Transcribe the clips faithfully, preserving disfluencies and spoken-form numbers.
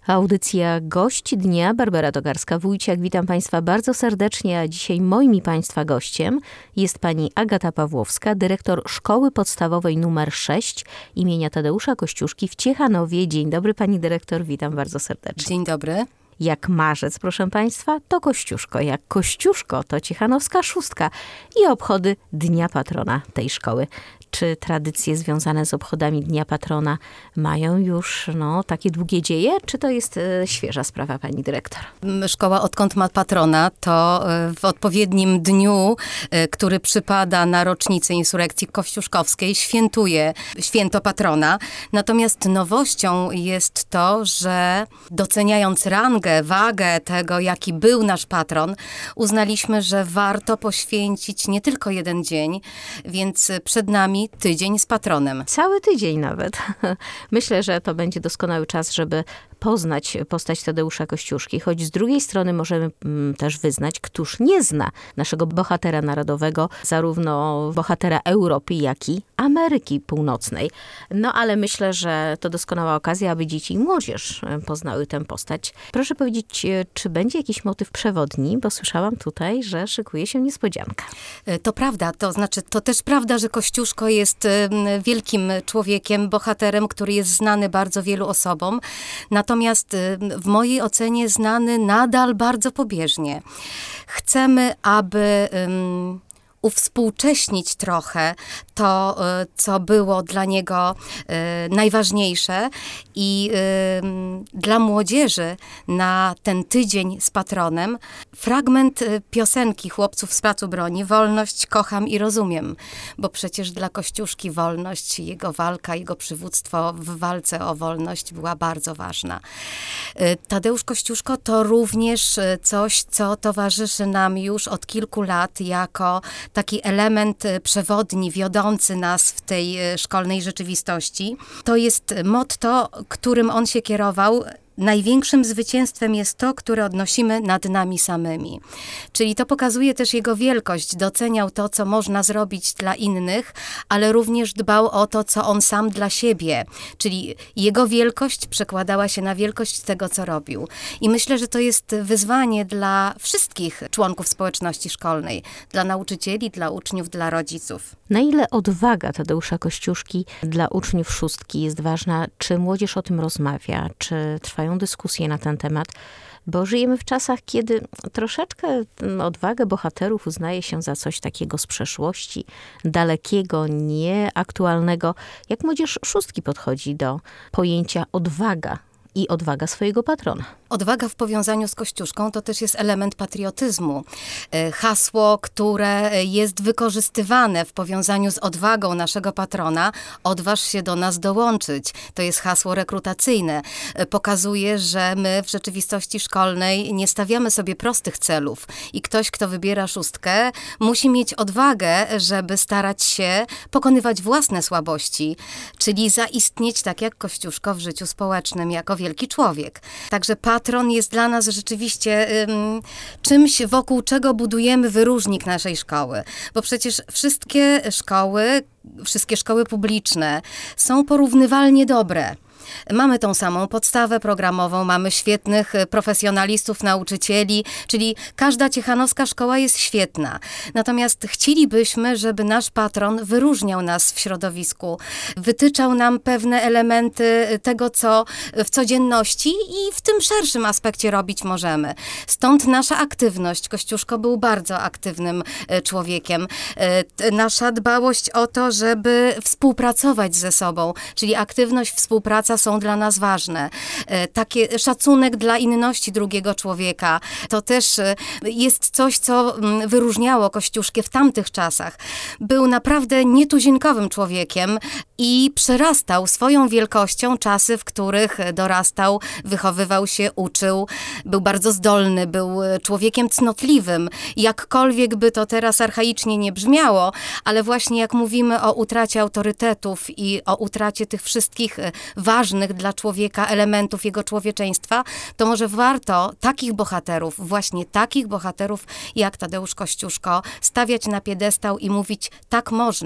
Audycja Gość Dnia, Barbara Tokarska-Wójciak. Witam Państwa bardzo serdecznie, a dzisiaj moim i Państwa gościem jest pani Agata Pawłowska, dyrektor Szkoły Podstawowej numer sześć imienia Tadeusza Kościuszki w Ciechanowie. Dzień dobry pani dyrektor, witam bardzo serdecznie. Dzień dobry. Jak marzec, proszę Państwa, to Kościuszko. Jak Kościuszko, to ciechanowska szóstka i obchody Dnia Patrona tej szkoły. Czy tradycje związane z obchodami Dnia Patrona mają już no, takie długie dzieje, czy to jest e, świeża sprawa, pani dyrektor? Szkoła, odkąd ma patrona, to w odpowiednim dniu, który przypada na rocznicę insurekcji kościuszkowskiej, świętuje święto patrona. Natomiast nowością jest to, że doceniając rangę, wagę tego, jaki był nasz patron, uznaliśmy, że warto poświęcić nie tylko jeden dzień, więc przed nami tydzień z patronem. Cały tydzień nawet. Myślę, że to będzie doskonały czas, żeby poznać postać Tadeusza Kościuszki, choć z drugiej strony możemy mm, też wyznać, któż nie zna naszego bohatera narodowego, zarówno bohatera Europy, jak i Ameryki Północnej. No ale myślę, że to doskonała okazja, aby dzieci i młodzież poznały tę postać. Proszę powiedzieć, czy będzie jakiś motyw przewodni, bo słyszałam tutaj, że szykuje się niespodzianka. To prawda, to znaczy, to też prawda, że Kościuszko jest wielkim człowiekiem, bohaterem, który jest znany bardzo wielu osobom. Natomiast w mojej ocenie znany nadal bardzo pobieżnie. Chcemy, aby um, uwspółcześnić trochę to, co było dla niego e, najważniejsze i e, dla młodzieży na ten tydzień z patronem fragment piosenki chłopców z Placu Broni Wolność kocham i rozumiem, bo przecież dla Kościuszki wolność, jego walka, jego przywództwo w walce o wolność była bardzo ważna. E, Tadeusz Kościuszko to również coś, co towarzyszy nam już od kilku lat jako taki element przewodni, wiodący nas w tej szkolnej rzeczywistości. To jest motto, którym on się kierował. Największym zwycięstwem jest to, które odnosimy nad nami samymi. Czyli to pokazuje też jego wielkość. Doceniał to, co można zrobić dla innych, ale również dbał o to, co on sam dla siebie. Czyli jego wielkość przekładała się na wielkość tego, co robił. I myślę, że to jest wyzwanie dla wszystkich członków społeczności szkolnej. Dla nauczycieli, dla uczniów, dla rodziców. Na ile odwaga Tadeusza Kościuszki dla uczniów szóstki jest ważna? Czy młodzież o tym rozmawia? Czy trwają dyskusje na ten temat? Bo żyjemy w czasach, kiedy troszeczkę odwagę bohaterów uznaje się za coś takiego z przeszłości, dalekiego, nieaktualnego. Jak młodzież szóstki podchodzi do pojęcia odwaga i odwaga swojego patrona? Odwaga w powiązaniu z Kościuszką to też jest element patriotyzmu. Hasło, które jest wykorzystywane w powiązaniu z odwagą naszego patrona, odważ się do nas dołączyć. To jest hasło rekrutacyjne. Pokazuje, że my w rzeczywistości szkolnej nie stawiamy sobie prostych celów i ktoś, kto wybiera szóstkę, musi mieć odwagę, żeby starać się pokonywać własne słabości, czyli zaistnieć tak jak Kościuszko w życiu społecznym, jako wielki człowiek. Także patron jest dla nas rzeczywiście um, czymś, wokół czego budujemy wyróżnik naszej szkoły. Bo przecież wszystkie szkoły, wszystkie szkoły publiczne są porównywalnie dobre. Mamy tą samą podstawę programową, mamy świetnych profesjonalistów, nauczycieli, czyli każda ciechanowska szkoła jest świetna. Natomiast chcielibyśmy, żeby nasz patron wyróżniał nas w środowisku, wytyczał nam pewne elementy tego, co w codzienności i w tym szerszym aspekcie robić możemy. Stąd nasza aktywność. Kościuszko był bardzo aktywnym człowiekiem. Nasza dbałość o to, żeby współpracować ze sobą, czyli aktywność, współpraca są dla nas ważne. Taki szacunek dla inności drugiego człowieka, to też jest coś, co wyróżniało Kościuszkę w tamtych czasach. Był naprawdę nietuzinkowym człowiekiem i przerastał swoją wielkością czasy, w których dorastał, wychowywał się, uczył. Był bardzo zdolny, był człowiekiem cnotliwym. Jakkolwiek by to teraz archaicznie nie brzmiało, ale właśnie jak mówimy o utracie autorytetów i o utracie tych wszystkich ważnych dla człowieka elementów jego człowieczeństwa, to może warto takich bohaterów, właśnie takich bohaterów jak Tadeusz Kościuszko, stawiać na piedestał i mówić, tak można.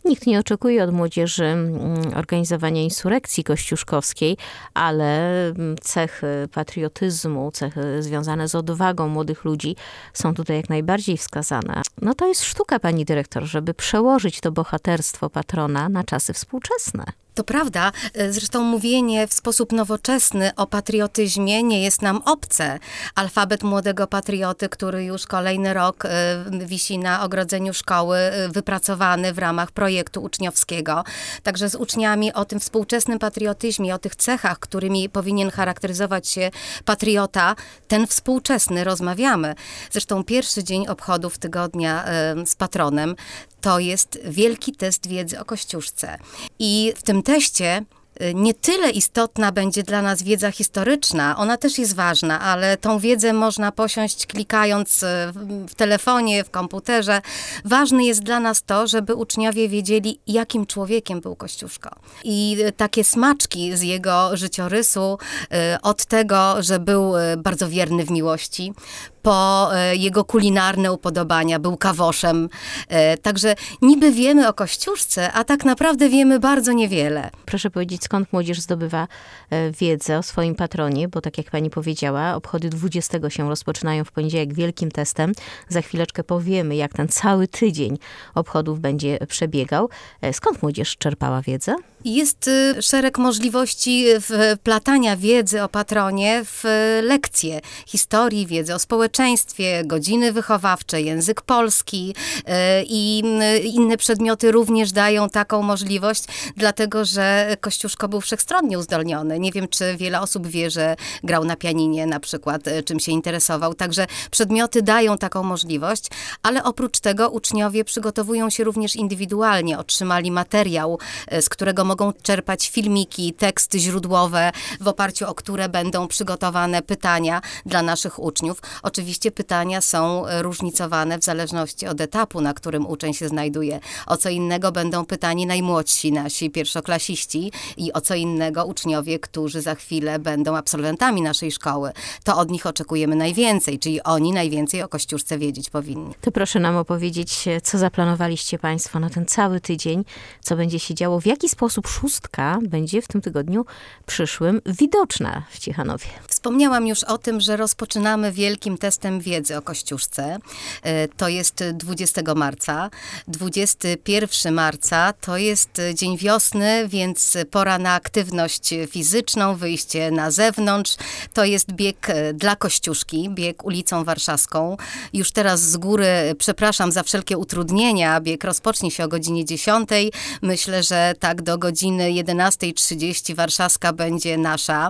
Nikt nie oczekuje od młodzieży mm, organizowania insurekcji kościuszkowskiej, ale mm, cechy patriotyzmu, cechy związane z odwagą młodych ludzi są tutaj jak najbardziej wskazane. No to jest sztuka, pani dyrektor, żeby przełożyć to bohaterstwo patrona na czasy współczesne. To prawda, zresztą mówienie w sposób nowoczesny o patriotyzmie nie jest nam obce. Alfabet młodego patrioty, który już kolejny rok wisi na ogrodzeniu szkoły, wypracowany w ramach projektu uczniowskiego. Także z uczniami o tym współczesnym patriotyzmie, o tych cechach, którymi powinien charakteryzować się patriota, ten współczesny, rozmawiamy. Zresztą pierwszy dzień obchodów tygodnia z patronem to jest wielki test wiedzy o Kościuszce. I w tym teście nie tyle istotna będzie dla nas wiedza historyczna, ona też jest ważna, ale tą wiedzę można posiąść klikając w telefonie, w komputerze. Ważne jest dla nas to, żeby uczniowie wiedzieli, jakim człowiekiem był Kościuszko. I takie smaczki z jego życiorysu, od tego, że był bardzo wierny w miłości, po jego kulinarne upodobania, był kawoszem. Także niby wiemy o Kościuszce, a tak naprawdę wiemy bardzo niewiele. Proszę powiedzieć, skąd młodzież zdobywa wiedzę o swoim patronie, bo tak jak pani powiedziała, obchody dwudziestego się rozpoczynają w poniedziałek wielkim testem. Za chwileczkę powiemy, jak ten cały tydzień obchodów będzie przebiegał. Skąd młodzież czerpała wiedzę? Jest szereg możliwości wplatania wiedzy o patronie w lekcje historii, wiedzy o społeczeństwie, godziny wychowawcze, język polski i inne przedmioty również dają taką możliwość, dlatego że Kościuszko był wszechstronnie uzdolniony. Nie wiem, czy wiele osób wie, że grał na pianinie na przykład, czym się interesował. Także przedmioty dają taką możliwość, ale oprócz tego uczniowie przygotowują się również indywidualnie. Otrzymali materiał, z którego mogą czerpać filmiki, teksty źródłowe, w oparciu o które będą przygotowane pytania dla naszych uczniów. Oczywiście pytania są różnicowane w zależności od etapu, na którym uczeń się znajduje. O co innego będą pytani najmłodsi, nasi pierwszoklasiści i o co innego uczniowie, którzy za chwilę będą absolwentami naszej szkoły. To od nich oczekujemy najwięcej, czyli oni najwięcej o Kościuszce wiedzieć powinni. To proszę nam opowiedzieć, co zaplanowaliście państwo na ten cały tydzień, co będzie się działo, w jaki sposób szóstka będzie w tym tygodniu przyszłym widoczna w Ciechanowie. Wspomniałam już o tym, że rozpoczynamy wielkim testem wiedzy o Kościuszce. To jest dwudziestego marca. dwudziestego pierwszego marca to jest dzień wiosny, więc pora na aktywność fizyczną, wyjście na zewnątrz. To jest bieg dla Kościuszki, bieg ulicą Warszawską. Już teraz z góry przepraszam za wszelkie utrudnienia. Bieg rozpocznie się o godzinie dziesiątej. Myślę, że tak do godziny jedenasta trzydzieści Warszawska będzie nasza.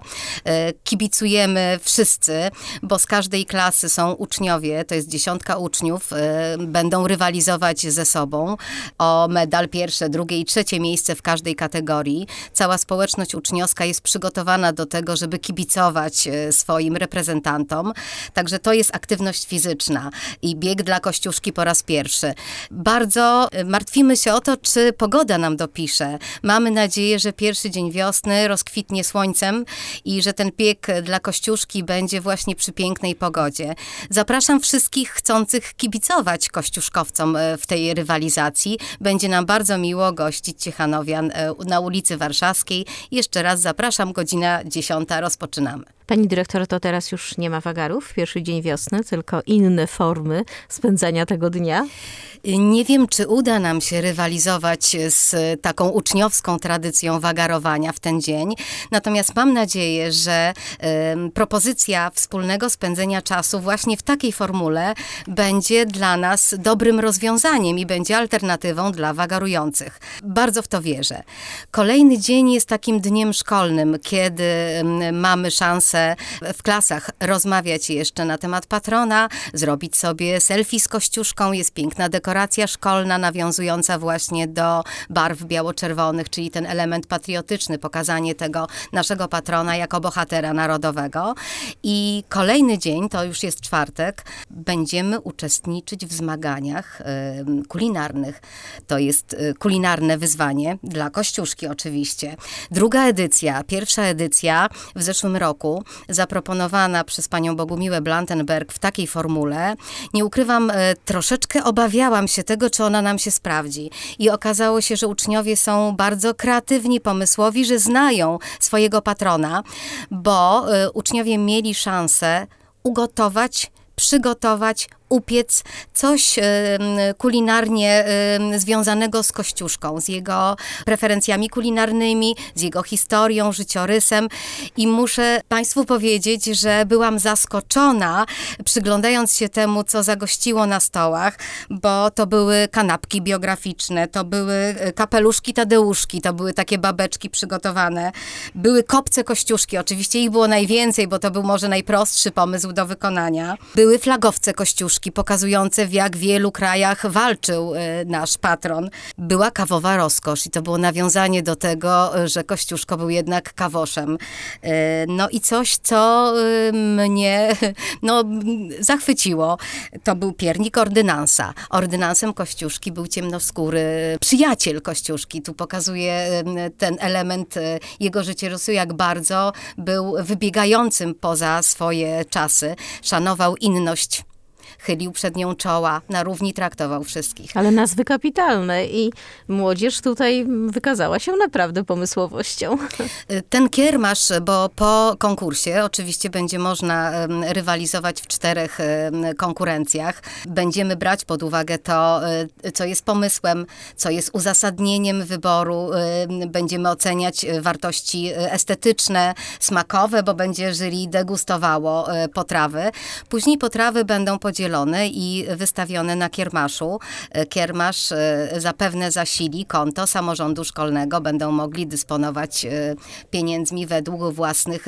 Kibicujemy wszyscy, bo z każdej klasy są uczniowie, to jest dziesiątka uczniów, będą rywalizować ze sobą o medal pierwsze, drugie i trzecie miejsce w każdej kategorii. Cała społeczność uczniowska jest przygotowana do tego, żeby kibicować swoim reprezentantom. Także to jest aktywność fizyczna i bieg dla Kościuszki po raz pierwszy. Bardzo martwimy się o to, czy pogoda nam dopisze. Mamy nadzieję, że pierwszy dzień wiosny rozkwitnie słońcem i że ten bieg dla Kościuszki będzie właśnie przy pięknej pogodzie. Zapraszam wszystkich chcących kibicować kościuszkowcom w tej rywalizacji. Będzie nam bardzo miło gościć Ciechanowian na ulicy Warszawskiej. Jeszcze raz zapraszam, godzina dziesiąta, rozpoczynamy. Pani dyrektor, to teraz już nie ma wagarów w pierwszy dzień wiosny, tylko inne formy spędzania tego dnia? Nie wiem, czy uda nam się rywalizować z taką uczniowską tradycją wagarowania w ten dzień. Natomiast mam nadzieję, że y, propozycja wspólnego spędzenia czasu właśnie w takiej formule będzie dla nas dobrym rozwiązaniem i będzie alternatywą dla wagarujących. Bardzo w to wierzę. Kolejny dzień jest takim dniem szkolnym, kiedy y, mamy szansę w klasach rozmawiać jeszcze na temat patrona, zrobić sobie selfie z Kościuszką. Jest piękna dekoracja szkolna nawiązująca właśnie do barw biało-czerwonych, czyli ten element patriotyczny, pokazanie tego naszego patrona jako bohatera narodowego. I kolejny dzień, to już jest czwartek, będziemy uczestniczyć w zmaganiach y, kulinarnych. To jest y, kulinarne wyzwanie dla Kościuszki oczywiście. Druga edycja, pierwsza edycja w zeszłym roku roku, zaproponowana przez panią Bogumiłę Blantenberg w takiej formule. Nie ukrywam, troszeczkę obawiałam się tego, czy ona nam się sprawdzi. I okazało się, że uczniowie są bardzo kreatywni, pomysłowi, że znają swojego patrona, bo uczniowie mieli szansę ugotować, przygotować, upiec coś kulinarnie związanego z Kościuszką, z jego preferencjami kulinarnymi, z jego historią, życiorysem. I muszę państwu powiedzieć, że byłam zaskoczona, przyglądając się temu, co zagościło na stołach, bo to były kanapki biograficzne, to były kapeluszki Tadeuszki, to były takie babeczki przygotowane, były kopce Kościuszki, oczywiście ich było najwięcej, bo to był może najprostszy pomysł do wykonania. Były flagowce Kościuszki, pokazujące, w jak wielu krajach walczył nasz patron. Była kawowa rozkosz i to było nawiązanie do tego, że Kościuszko był jednak kawoszem. No i coś, co mnie no, zachwyciło. To był piernik ordynansa. Ordynansem Kościuszki był ciemnoskóry przyjaciel Kościuszki. Tu pokazuje ten element jego życiorysu, jak bardzo był wybiegającym poza swoje czasy. Szanował inność, chylił przed nią czoła, na równi traktował wszystkich. Ale nazwy kapitalne i młodzież tutaj wykazała się naprawdę pomysłowością. Ten kiermasz, bo po konkursie oczywiście będzie można rywalizować w czterech konkurencjach. Będziemy brać pod uwagę to, co jest pomysłem, co jest uzasadnieniem wyboru. Będziemy oceniać wartości estetyczne, smakowe, bo będzie jury degustowało potrawy. Później potrawy będą podzielone i wystawione na kiermaszu. Kiermasz zapewne zasili konto samorządu szkolnego. Będą mogli dysponować pieniędzmi według własnych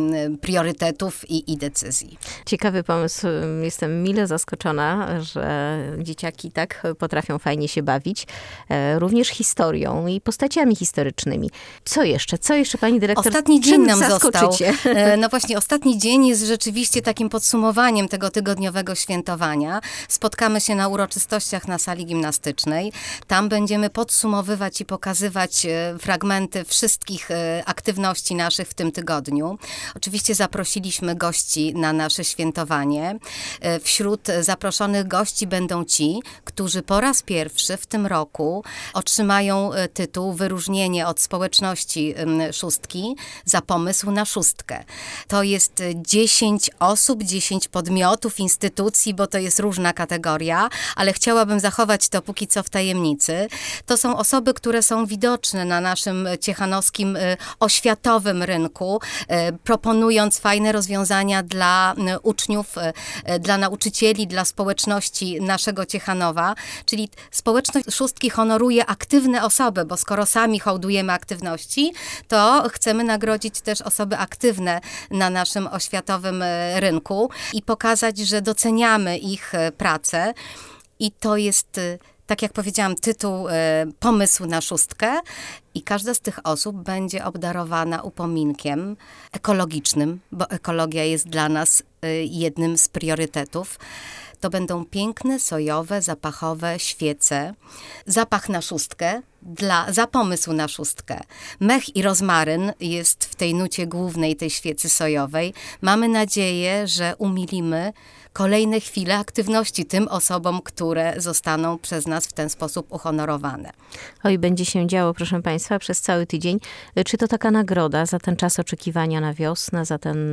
priorytetów i, i decyzji. Ciekawy pomysł. Jestem mile zaskoczona, że dzieciaki tak potrafią fajnie się bawić. Również historią i postaciami historycznymi. Co jeszcze? Co jeszcze, pani dyrektor? Ostatni dzień Czym nam został. zaskoczycie? No właśnie, ostatni dzień jest rzeczywiście takim podsumowaniem tego tygodniowego świętowania. Spotkamy się na uroczystościach na sali gimnastycznej. Tam będziemy podsumowywać i pokazywać fragmenty wszystkich aktywności naszych w tym tygodniu. Oczywiście zaprosiliśmy gości na nasze świętowanie. Wśród zaproszonych gości będą ci, którzy po raz pierwszy w tym roku otrzymają tytuł wyróżnienie od społeczności szóstki za pomysł na szóstkę. To jest dziesięć osób, dziesięć podmiotów, instytucji, bo to jest różna kategoria, ale chciałabym zachować to póki co w tajemnicy. To są osoby, które są widoczne na naszym ciechanowskim oświatowym rynku, proponując fajne rozwiązania dla uczniów, dla nauczycieli, dla społeczności naszego Ciechanowa. Czyli społeczność szóstki honoruje aktywne osoby, bo skoro sami hołdujemy aktywności, to chcemy nagrodzić też osoby aktywne na naszym oświatowym rynku i pokazać, że doceniamy ich pracę. I to jest, tak jak powiedziałam, tytuł pomysł na szóstkę i każda z tych osób będzie obdarowana upominkiem ekologicznym, bo ekologia jest dla nas jednym z priorytetów. To będą piękne, sojowe, zapachowe świece. Zapach na szóstkę, dla, za pomysł na szóstkę. Mech i rozmaryn jest w tej nucie głównej tej świecy sojowej. Mamy nadzieję, że umilimy kolejne chwile aktywności tym osobom, które zostaną przez nas w ten sposób uhonorowane. Oj, będzie się działo, proszę państwa, przez cały tydzień. Czy to taka nagroda za ten czas oczekiwania na wiosnę, za ten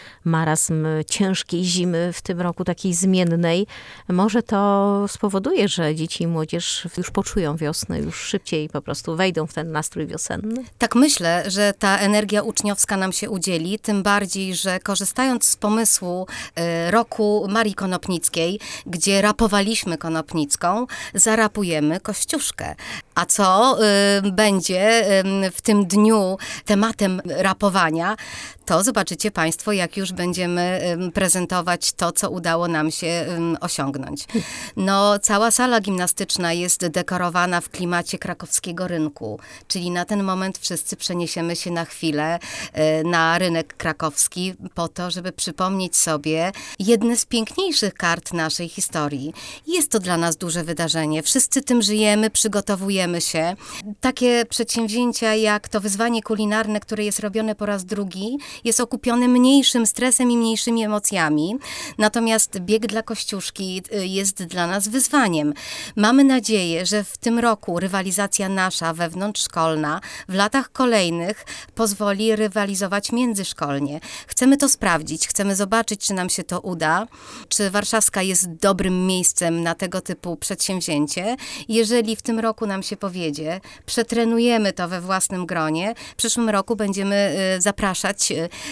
marazm ciężkiej zimy w tym roku, takiej zmiennej? Może to spowoduje, że dzieci i młodzież już poczują wiosnę, już szybciej po prostu wejdą w ten nastrój wiosenny? Tak myślę, że ta energia uczniowska nam się udzieli, tym bardziej, że korzystając z pomysłu y, roku Marii Konopnickiej, gdzie rapowaliśmy Konopnicką, zarapujemy Kościuszkę. A co y, będzie y, w tym dniu tematem rapowania, to zobaczycie państwo, jak już będziemy y, prezentować to, co udało nam się y, osiągnąć. No, cała sala gimnastyczna jest dekorowana w klimacie krakowskiego rynku, czyli na ten moment wszyscy przeniesiemy się na chwilę y, na rynek krakowski po to, żeby przypomnieć sobie jedne z piękniejszych najpiękniejszych kart naszej historii. Jest to dla nas duże wydarzenie. Wszyscy tym żyjemy, przygotowujemy się. Takie przedsięwzięcia jak to wyzwanie kulinarne, które jest robione po raz drugi, jest okupione mniejszym stresem i mniejszymi emocjami. Natomiast bieg dla Kościuszki jest dla nas wyzwaniem. Mamy nadzieję, że w tym roku rywalizacja nasza wewnątrzszkolna w latach kolejnych pozwoli rywalizować międzyszkolnie. Chcemy to sprawdzić, chcemy zobaczyć, czy nam się to uda, czy Warszawska jest dobrym miejscem na tego typu przedsięwzięcie. Jeżeli w tym roku nam się powiedzie, przetrenujemy to we własnym gronie, w przyszłym roku będziemy zapraszać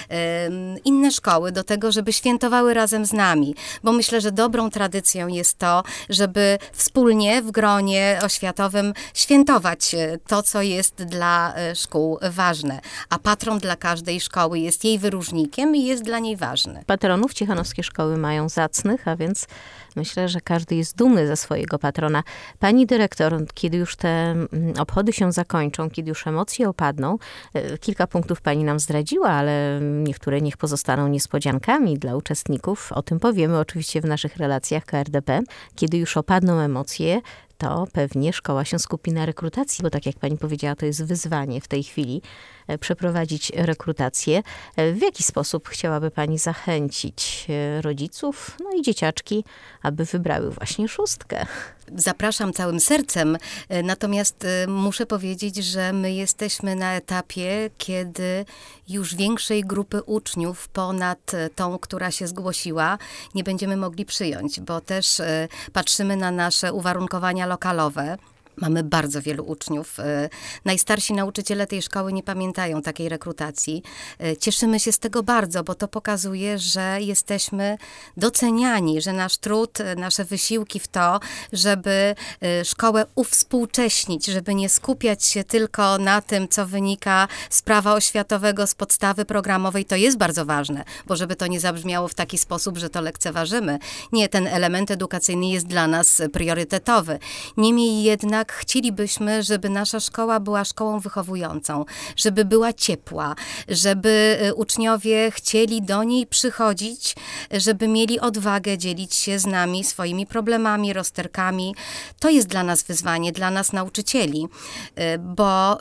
inne szkoły do tego, żeby świętowały razem z nami, bo myślę, że dobrą tradycją jest to, żeby wspólnie w gronie oświatowym świętować to, co jest dla szkół ważne, a patron dla każdej szkoły jest jej wyróżnikiem i jest dla niej ważny. Patronów ciechanowskie szkoły mają zacnych, a więc myślę, że każdy jest dumny ze swojego patrona. Pani dyrektor, kiedy już te obchody się zakończą, kiedy już emocje opadną, kilka punktów pani nam zdradziła, ale niektóre niech pozostaną niespodziankami dla uczestników. O tym powiemy oczywiście w naszych relacjach K R D P. Kiedy już opadną emocje, to pewnie szkoła się skupi na rekrutacji, bo tak jak pani powiedziała, to jest wyzwanie w tej chwili przeprowadzić rekrutację. W jaki sposób chciałaby pani zachęcić rodziców, no i dzieciaczki, aby wybrały właśnie szóstkę? Zapraszam całym sercem, natomiast muszę powiedzieć, że my jesteśmy na etapie, kiedy już większej grupy uczniów ponad tą, która się zgłosiła, nie będziemy mogli przyjąć, bo też patrzymy na nasze uwarunkowania lokalowe. Mamy bardzo wielu uczniów. Najstarsi nauczyciele tej szkoły nie pamiętają takiej rekrutacji. Cieszymy się z tego bardzo, bo to pokazuje, że jesteśmy doceniani, że nasz trud, nasze wysiłki w to, żeby szkołę uwspółcześnić, żeby nie skupiać się tylko na tym, co wynika z prawa oświatowego, z podstawy programowej, to jest bardzo ważne, bo żeby to nie zabrzmiało w taki sposób, że to lekceważymy. Nie, ten element edukacyjny jest dla nas priorytetowy. Niemniej jednak chcielibyśmy, żeby nasza szkoła była szkołą wychowującą, żeby była ciepła, żeby uczniowie chcieli do niej przychodzić, żeby mieli odwagę dzielić się z nami swoimi problemami, rozterkami. To jest dla nas wyzwanie, dla nas nauczycieli, bo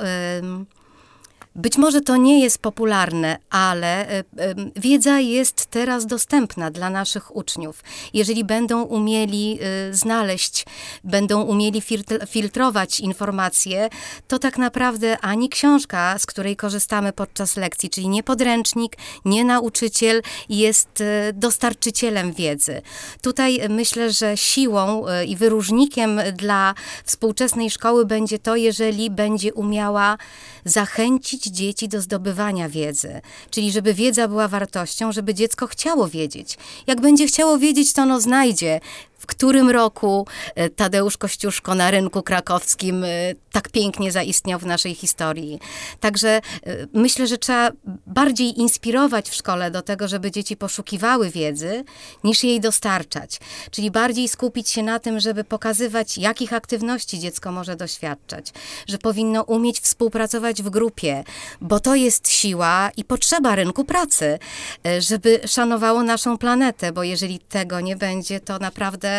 być może to nie jest popularne, ale y, y, wiedza jest teraz dostępna dla naszych uczniów. Jeżeli będą umieli y, znaleźć, będą umieli filtr- filtrować informacje, to tak naprawdę ani książka, z której korzystamy podczas lekcji, czyli nie podręcznik, nie nauczyciel, jest y, dostarczycielem wiedzy. Tutaj myślę, że siłą y, i wyróżnikiem dla współczesnej szkoły będzie to, jeżeli będzie umiała zachęcić dzieci do zdobywania wiedzy. Czyli żeby wiedza była wartością, żeby dziecko chciało wiedzieć. Jak będzie chciało wiedzieć, to ono znajdzie, w którym roku Tadeusz Kościuszko na rynku krakowskim tak pięknie zaistniał w naszej historii. Także myślę, że trzeba bardziej inspirować w szkole do tego, żeby dzieci poszukiwały wiedzy, niż jej dostarczać. Czyli bardziej skupić się na tym, żeby pokazywać, jakich aktywności dziecko może doświadczać, że powinno umieć współpracować w grupie, bo to jest siła i potrzeba rynku pracy, żeby szanowało naszą planetę, bo jeżeli tego nie będzie, to naprawdę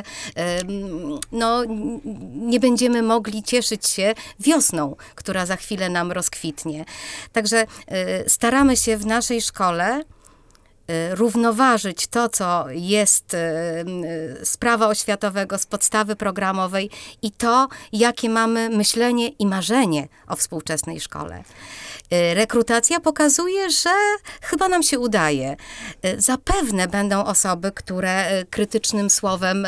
no, nie będziemy mogli cieszyć się wiosną, która za chwilę nam rozkwitnie. Także staramy się w naszej szkole równoważyć to, co jest z prawa oświatowego, z podstawy programowej i to, jakie mamy myślenie i marzenie o współczesnej szkole. Rekrutacja pokazuje, że chyba nam się udaje. Zapewne będą osoby, które krytycznym słowem,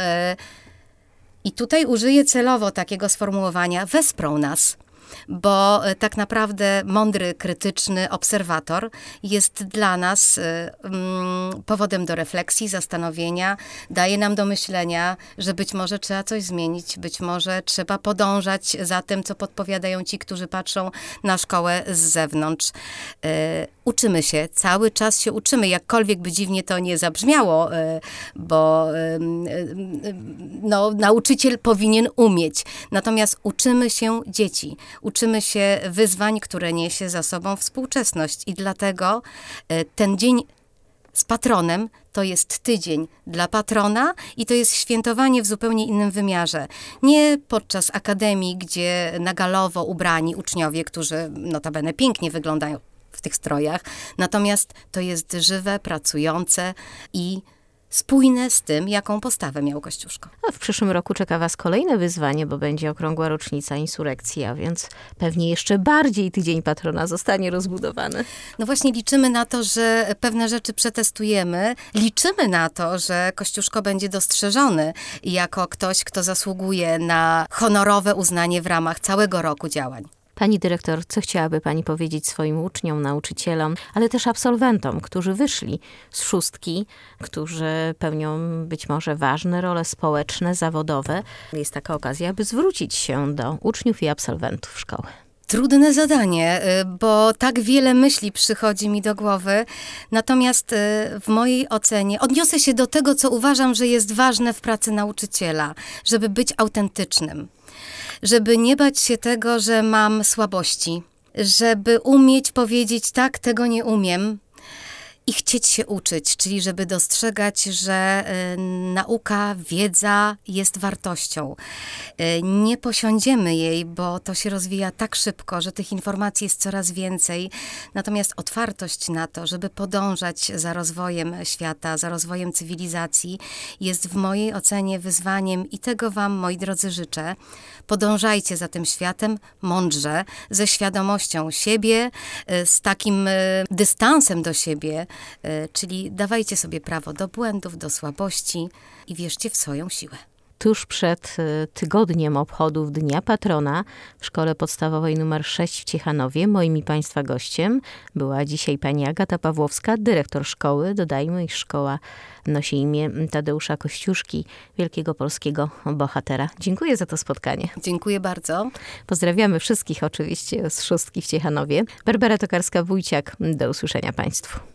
i tutaj użyję celowo takiego sformułowania, wesprą nas. Bo tak naprawdę mądry, krytyczny obserwator jest dla nas um, powodem do refleksji, zastanowienia, daje nam do myślenia, że być może trzeba coś zmienić, być może trzeba podążać za tym, co podpowiadają ci, którzy patrzą na szkołę z zewnątrz. E, uczymy się, cały czas się uczymy, jakkolwiek by dziwnie to nie zabrzmiało, e, bo e, no, nauczyciel powinien umieć, natomiast uczymy się dzieci. Uczymy się wyzwań, które niesie za sobą współczesność i dlatego ten dzień z patronem to jest tydzień dla patrona i to jest świętowanie w zupełnie innym wymiarze. Nie podczas akademii, gdzie na galowo ubrani uczniowie, którzy notabene pięknie wyglądają w tych strojach, natomiast to jest żywe, pracujące i spójne z tym, jaką postawę miał Kościuszko. A w przyszłym roku czeka was kolejne wyzwanie, bo będzie okrągła rocznica insurekcji, a więc pewnie jeszcze bardziej tydzień patrona zostanie rozbudowany. No właśnie liczymy na to, że pewne rzeczy przetestujemy. Liczymy na to, że Kościuszko będzie dostrzeżony jako ktoś, kto zasługuje na honorowe uznanie w ramach całego roku działań. Pani dyrektor, co chciałaby pani powiedzieć swoim uczniom, nauczycielom, ale też absolwentom, którzy wyszli z szóstki, którzy pełnią być może ważne role społeczne, zawodowe? Jest taka okazja, aby zwrócić się do uczniów i absolwentów szkoły. Trudne zadanie, bo tak wiele myśli przychodzi mi do głowy. Natomiast w mojej ocenie odniosę się do tego, co uważam, że jest ważne w pracy nauczyciela, żeby być autentycznym. Żeby nie bać się tego, że mam słabości, żeby umieć powiedzieć tak, tego nie umiem i chcieć się uczyć, czyli żeby dostrzegać, że y, nauka, wiedza jest wartością. Y, nie posiądziemy jej, bo to się rozwija tak szybko, że tych informacji jest coraz więcej. Natomiast otwartość na to, żeby podążać za rozwojem świata, za rozwojem cywilizacji, jest w mojej ocenie wyzwaniem i tego wam, moi drodzy, życzę. Podążajcie za tym światem mądrze, ze świadomością siebie, y, z takim y, dystansem do siebie, czyli dawajcie sobie prawo do błędów, do słabości i wierzcie w swoją siłę. Tuż przed tygodniem obchodów Dnia Patrona w Szkole Podstawowej numer sześć w Ciechanowie moim i państwa gościem była dzisiaj pani Agata Pawłowska, dyrektor szkoły. Dodajmy, iż szkoła nosi imię Tadeusza Kościuszki, wielkiego polskiego bohatera. Dziękuję za to spotkanie. Dziękuję bardzo. Pozdrawiamy wszystkich oczywiście z szóstki w Ciechanowie. Barbara Tokarska-Wójciak. Do usłyszenia państwu.